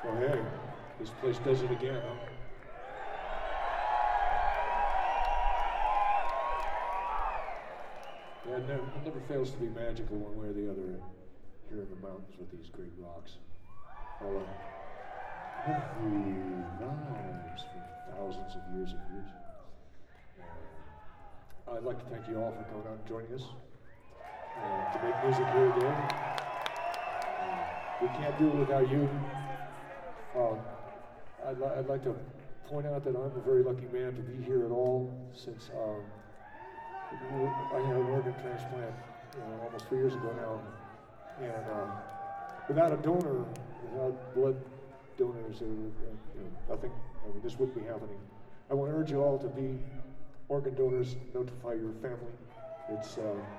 Well, hey, this place does it again, huh? Yeah, it never fails to be magical one way or the other here in the mountains with these great rocks. All every lives for thousands of years and years. I'd like to thank you all for coming out and joining us to make music here today. We can't do it without you. I'd like to point out that I'm a very lucky man to be here at all since I had an organ transplant almost 3 years ago now. And without a donor, without blood donors, nothing, this wouldn't be happening. I want to urge you all to be organ donors, notify your family. It's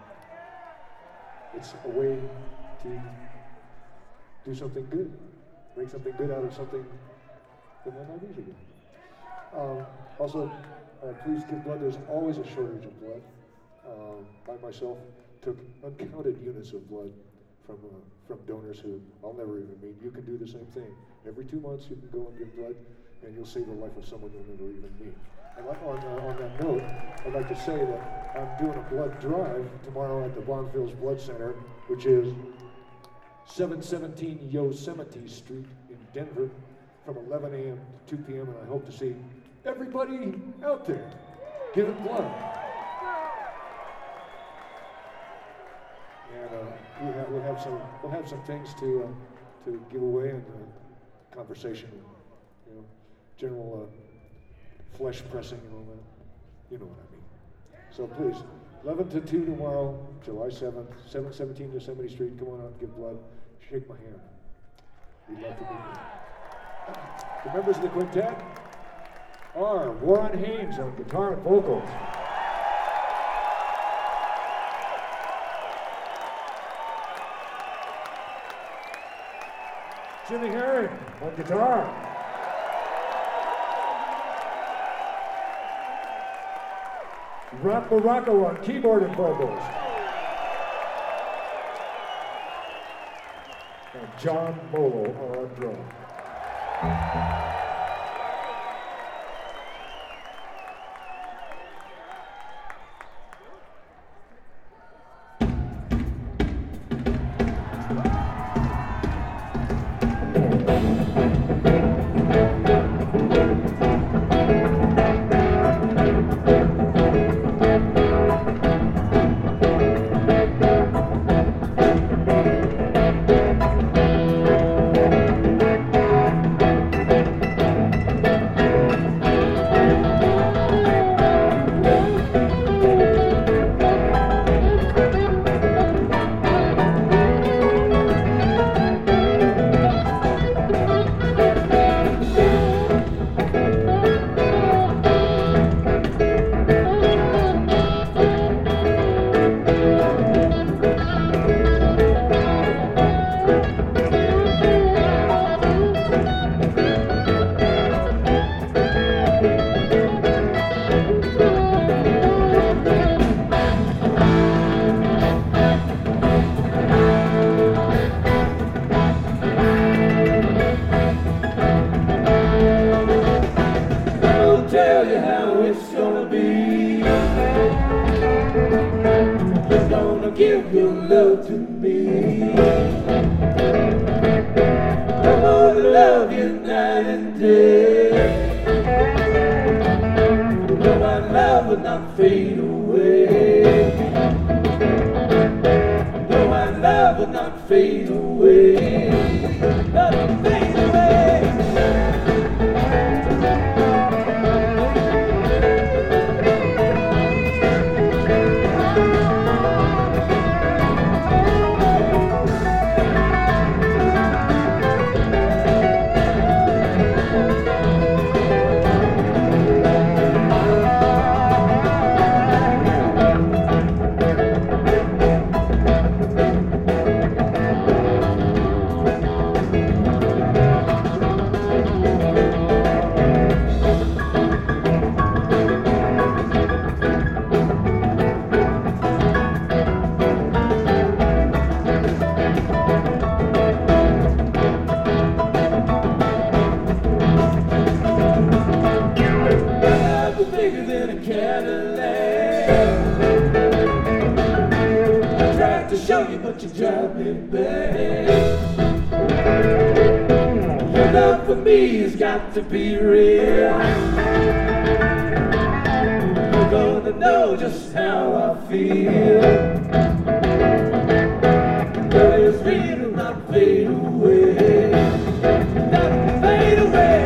a way to do something good, make something good out of something that might not be so good. Also, please give blood. There's always a shortage of blood. I myself took uncounted units of blood from donors who I'll never even meet. You can do the same thing. Every 2 months you can go and give blood, and you'll save the life of someone you'll never even meet. And on that note, I'd like to say that I'm doing a blood drive tomorrow at the Bonfils Blood Center, which is 717 Yosemite Street in Denver from 11 a.m. to 2 p.m. And I hope to see everybody out there giving blood. And we'll have some things to give away and conversation, general flesh pressing and all that. You know what I mean. So please, 11 to 2 tomorrow, July 7th, 717 Yosemite Street. Come on out and give blood. Shake my hand. We'd love to meet you. The members of the quintet are Warren Haynes on guitar and vocals. Jimmy Herring on guitar. Rob Morocco on keyboard and vocals. And John Molo on drums. me has got to be real. You're gonna know just how I feel. Love is real, not fade away. Not fade away.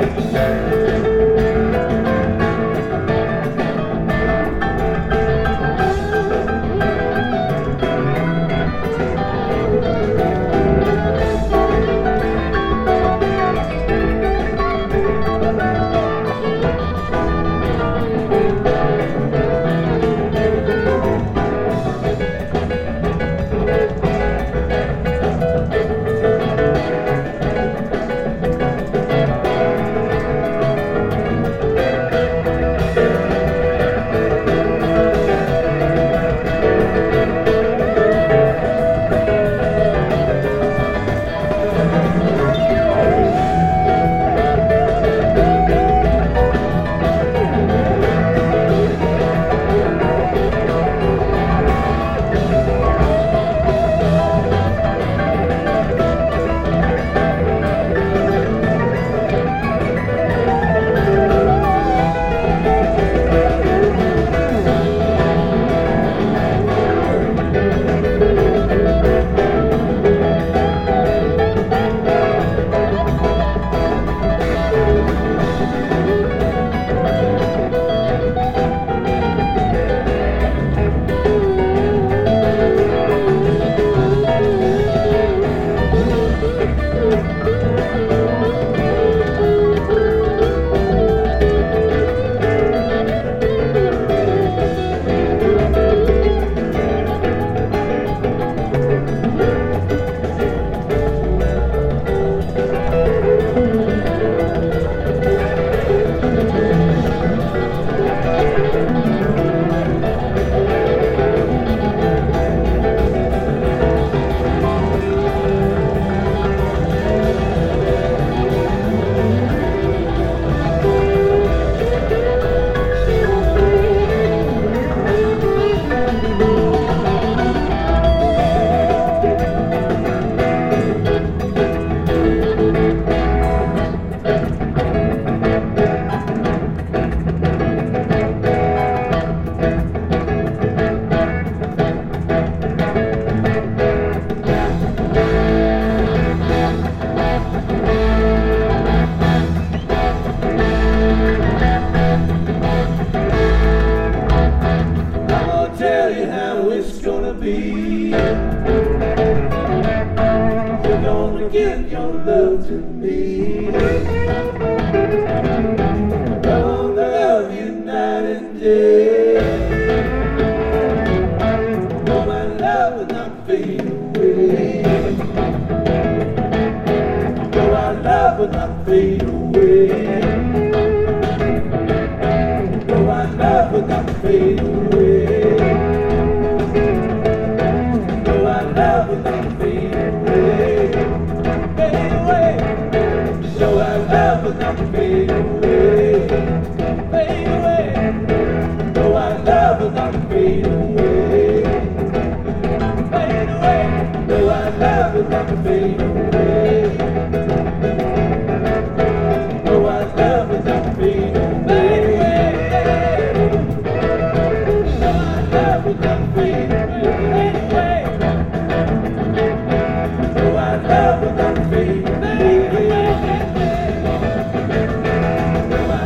Tell you how it's gonna be. You're gonna give your love to me. I'm gonna love you night and day. No, my love will not fade away. No, our love will not fade away. No, our love will not fade away. Love will not fade away, fade away. So our love will not fade away, fade away. So our love will not fade away, fade away. So our love will not fade away. So our love will not fade away, so our love will not fade away. Love will not fade away.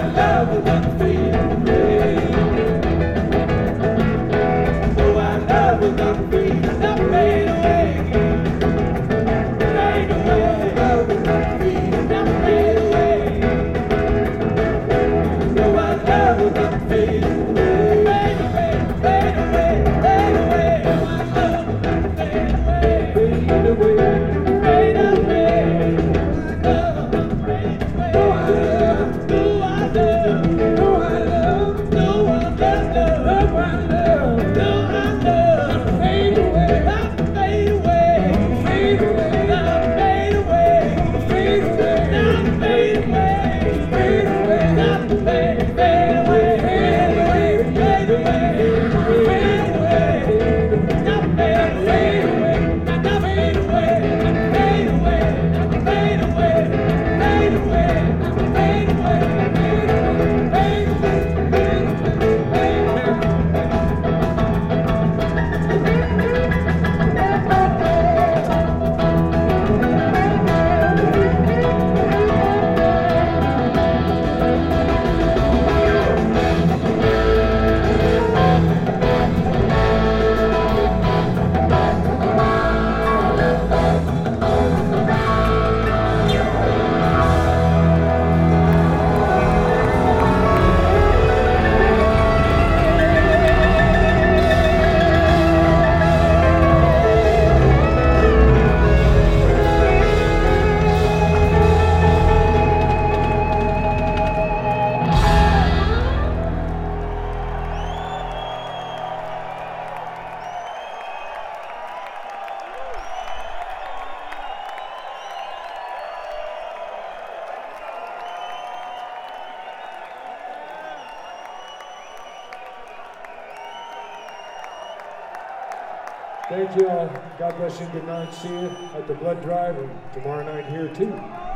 Thank you all. God bless you. Good night. See you at the blood drive and tomorrow night here too.